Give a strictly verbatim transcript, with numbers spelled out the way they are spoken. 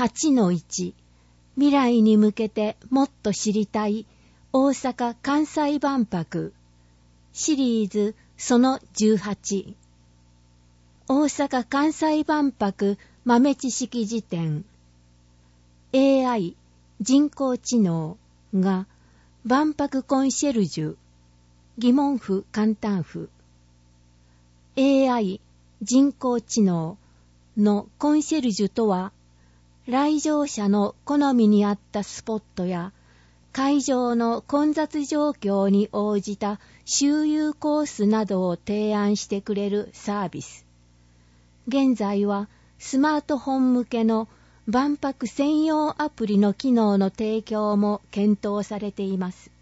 はちのいち 未来に向けてもっと知りたい大阪・関西万博シリーズそのじゅうはち大阪・関西万博豆知識辞典 エーアイ 人工知能が万博コンシェルジュ疑問符簡単符 エーアイ 人工知能のコンシェルジュとは来場者の好みに合ったスポットや会場の混雑状況に応じた周遊コースなどを提案してくれるサービス。現在はスマートフォン向けの万博専用アプリの機能の提供も検討されています。